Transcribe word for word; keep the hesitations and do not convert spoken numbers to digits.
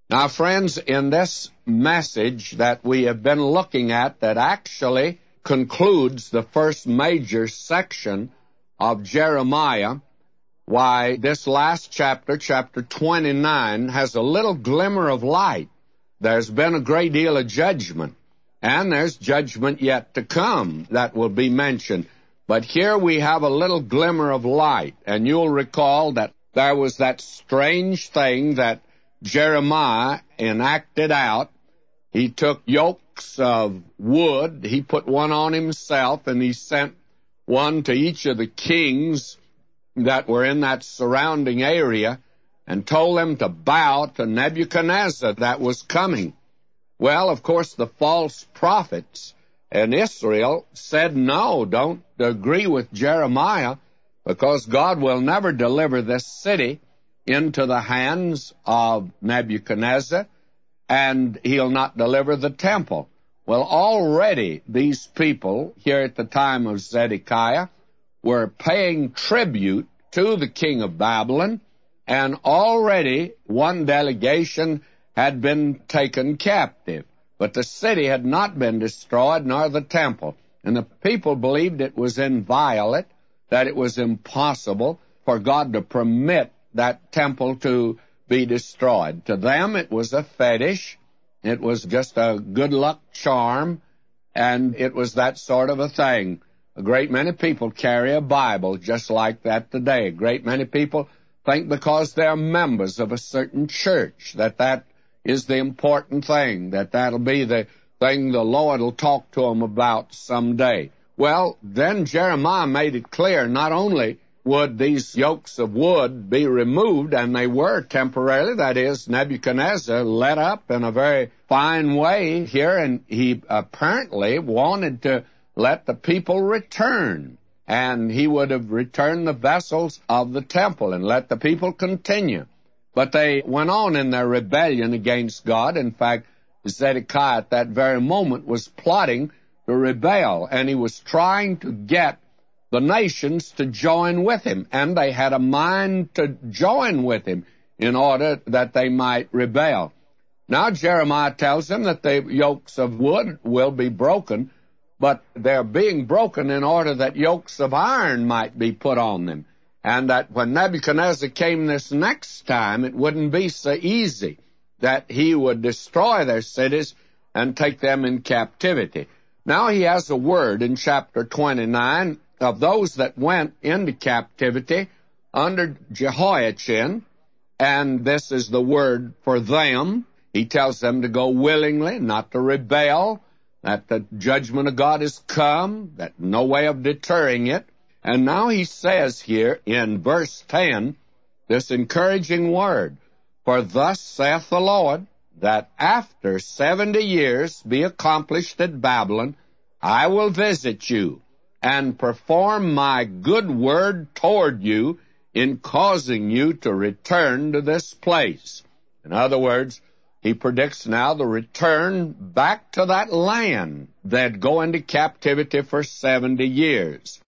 Now, friends, in this message that we have been looking at that actually concludes the first major section of Jeremiah, why, this last chapter, chapter twenty-nine, has a little glimmer of light. There's been a great deal of judgment, and there's judgment yet to come that will be mentioned. But here we have a little glimmer of light, and you'll recall that there was that strange thing that Jeremiah enacted out. He took yokes of wood, he put one on himself, and he sent one to each of the kings that were in that surrounding area, and told them to bow to Nebuchadnezzar that was coming. Well, of course, the false prophets in Israel said, no, don't agree with Jeremiah, because God will never deliver this city into the hands of Nebuchadnezzar, and he'll not deliver the temple. Well, already these people here at the time of Zedekiah were paying tribute to the king of Babylon, and already one delegation had been taken captive. But the city had not been destroyed, nor the temple. And the people believed it was inviolate, that it was impossible for God to permit that temple to be destroyed. To them, it was a fetish. It was just a good luck charm, and it was that sort of a thing. A great many people carry a Bible just like that today. A great many people think because they're members of a certain church that that is the important thing, that that'll be the thing the Lord will talk to them about someday. Well, then Jeremiah made it clear not only would these yokes of wood be removed, and they were temporarily, that is, Nebuchadnezzar let up in a very fine way here, and he apparently wanted to let the people return, and he would have returned the vessels of the temple and let the people continue. But they went on in their rebellion against God. In fact, Zedekiah at that very moment was plotting to rebel, and he was trying to get the nations to join with him, and they had a mind to join with him in order that they might rebel. Now Jeremiah tells them that the yokes of wood will be broken, but they're being broken in order that yokes of iron might be put on them, and that when Nebuchadnezzar came this next time, it wouldn't be so easy, that he would destroy their cities and take them in captivity. Now he has a word in chapter twenty-nine of those that went into captivity under Jehoiachin, and this is the word for them. He tells them to go willingly, not to rebel, that the judgment of God has come, that no way of deterring it. And now he says here in verse ten, this encouraging word, for thus saith the Lord, that after seventy years be accomplished at Babylon, I will visit you, and perform my good word toward you in causing you to return to this place. In other words, he predicts now the return back to that land. They'd go into captivity for seventy years.